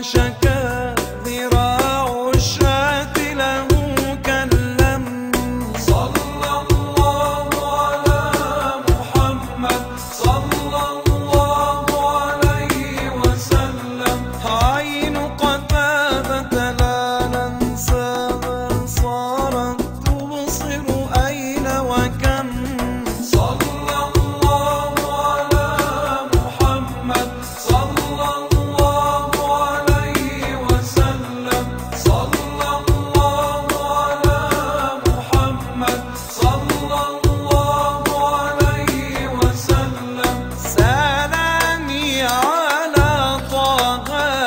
وشكا ذراع الشاة له كاللم. صلى الله على محمد صلى الله عليه وسلم. عين قتادة لا ننساها صارت تبصر أين وكم. صلى الله على محمد صلى الله عليه وسلم. صلى الله على محمد صلى الله عليه وسلم. سلامي على طه،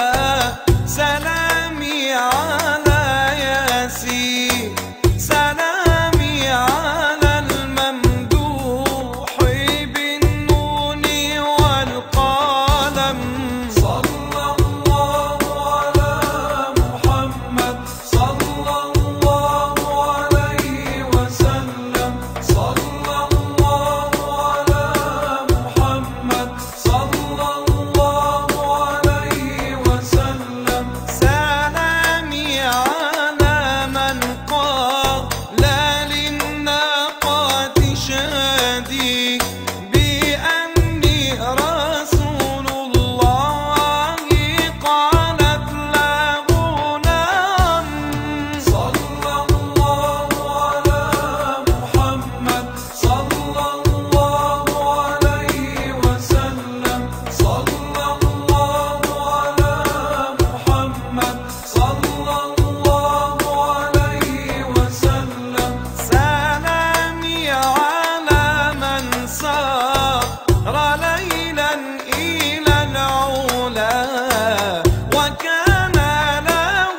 سلامي على ياسين، سلامي على الممدوح بالنون والقلم. صلى الله على محمد صلى الله عليه وسلم. صلى الله على محمد صلى الله عليه وسلم. سلامي على من قال للناقات شادي بأني رسول الله قالت له نعم. صلى الله على محمد صلى الله عليه وسلم. صلى الله على محمد صلى الله عليه وسلم. سلامي على من سار ليلا إلى العلا وكان له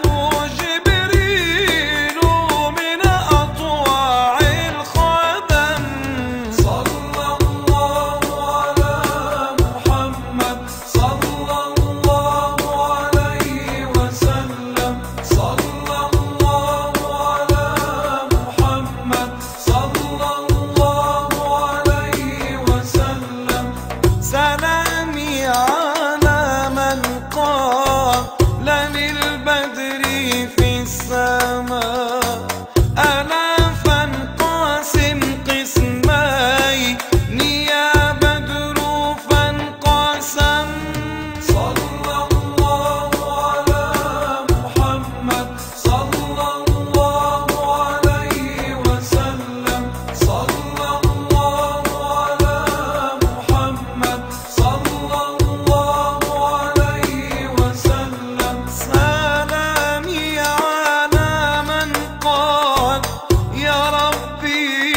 جبريل من أطواع الخدم. صلى الله على محمد صلى الله عليه وسلم. صلى الله على محمد صلى الله عليه وسلم. سلامي على من قال للبدر في السماء ألا فانقسم قسمين يا بدر فانقسم. صلى الله على محمد صلى الله عليه وسلم. صلى الله على محمد صلى الله عليه وسلم. سلامي على من قال يا ربي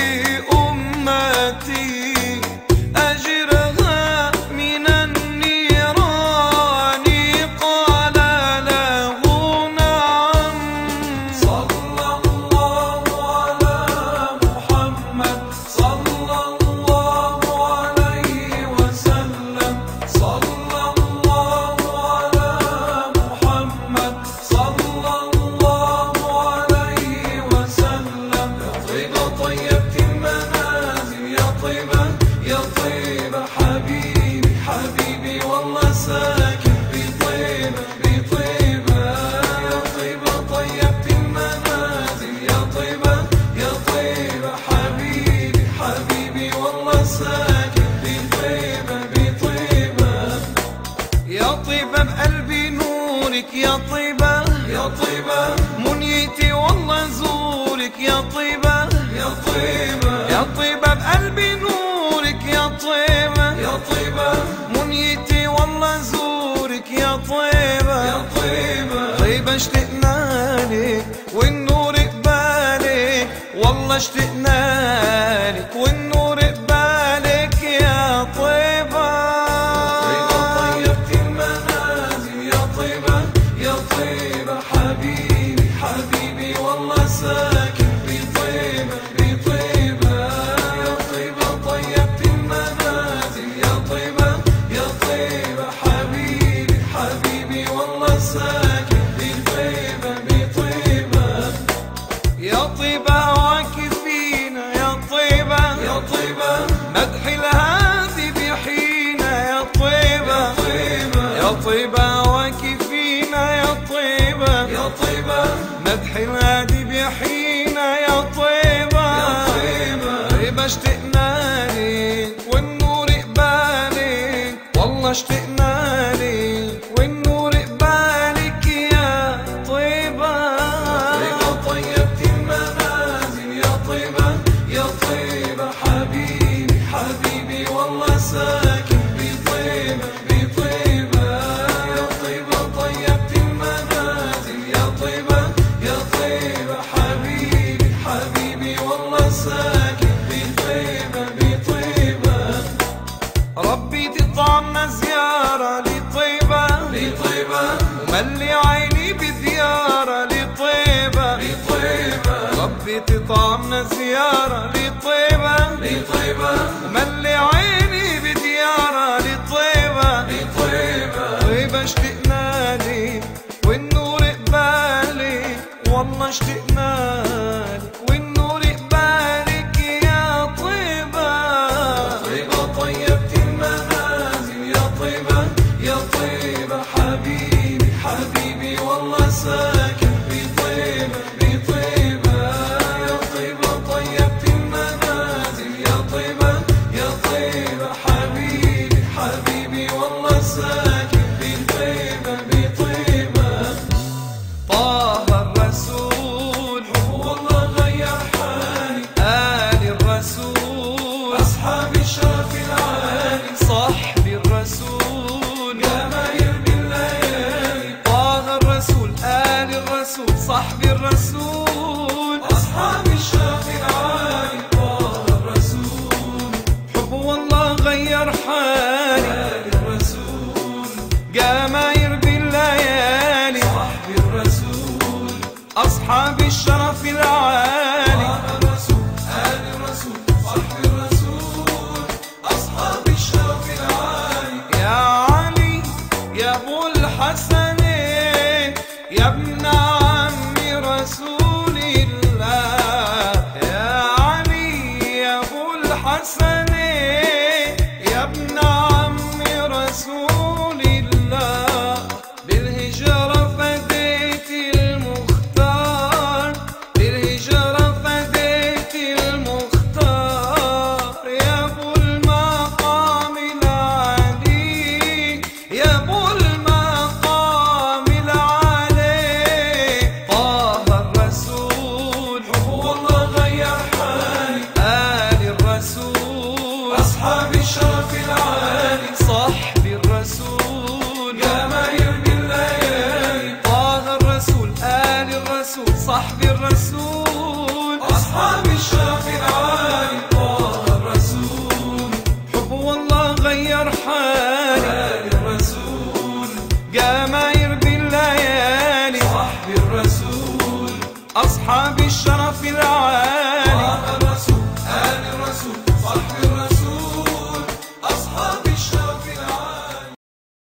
أمتي أجرها من النيران قال له نعم. صلى الله على محمد صلى الله عليه وسلم. صلى الله على محمد صلى الله عليه وسلم. يا طيبة طيبت المنازل يا طيبة يا طيبة حبيبي حبيبي والله ساكن بطيبة بطيبة. يا طيبة طيبت المنازل يا طيبة يا طيبة حبيبي حبيبي والله ساكن بطيبة بطيبة. يا طيبة بقلبي نورك يا طيبة يا طيبة منيتي والله زورك يا طيبة يا طيبة يا طيبة بقلبي نورك يا طيبة يا طيبة منيتي والله زورك يا طيبة يا طيبة. طيبة اشتقنا لك والنور قبالك والله اشتقنا لك والنور قبالك يا طيبة. طيبة طيبت المنازل يا طيبة يا طيبة حبيبي حبيبي والله ساكن بطيبة بطيبة. يا طيبة طيبت المنازل يا طيبة يا طيبة حبيبي حبيبي والله ساكن بطيبة بطيبة. يا طيبة واكفينا يا طيبة يا طيبة مدح الهادي بحينا يا طيبة يا طيبة يا طيبة واكفينا والله اشتقنا لك والنور قبالك يا طيبة. طيبة طيبت المنازل يا طيبة يا طيبة، حبيبي حبيبي والله ساكن بطيبة بطيبة. يا طيبة طيبت المنازل يا طيبة يا طيبة، حبيبي حبيبي والله ساكن بطيبة بطيبة. ربي تطعمنا زيارة لطيبة لطيبة، وملي عيني بزيارة لطيبة لطيبة، ربي تطعمنا زيارة لطيبة لطيبة، وملي عيني بزيارة لطيبة لطيبة. طيبة اشتقنا لك والنور قبالك، والله اشتقنا لك والنور قبالك يا طيبة. طيبة طيبت المنازل يا طيبة يا طيبة، حبيبي حبيبي والله ساكن بطيبة بطيبة. يا طيبة طيبت المنازل يا طيبة يا طيبة، حبيبي حبيبي والله ساكن بطيبة بطيبة. طه الرسول والله غير حالي، آل الرسول أصحاب الشرف العالي، صحب الرسول يا ما يرمي الليالي. طه الرسول آل الرسول صحب الرسول أصحاب الشرف العالي، طه الرسول، حب والله غير حالي، آل الرسول، جماير بالليالي صحب الرسول، أصحاب الشرف العالي. طه الرسول، آل الرسول، صحب الرسول، أصحاب الشرف العالي. يا علي يا أبو الحسن يا ابن عم رسول الله، يا علي يا أبو الحسن يا ابن عم رسول الله. بالهجرة فديت المختار، بالهجرة فديت المختار، يا أبو المقام العلي يا أبو المقام العلي. طه الرسول والله غير حالي، آل الرسول أصحاب الشرف العالي، صحب الرسول يا ما يرمي الليالي. طه الرسول آل الرسول صحب الرسول أصحاب الشرف العالي، طه الرسول، حب والله غير حالي، آل الرسول، جماير بالليالي صحب الرسول، أصحاب الشرف العالي.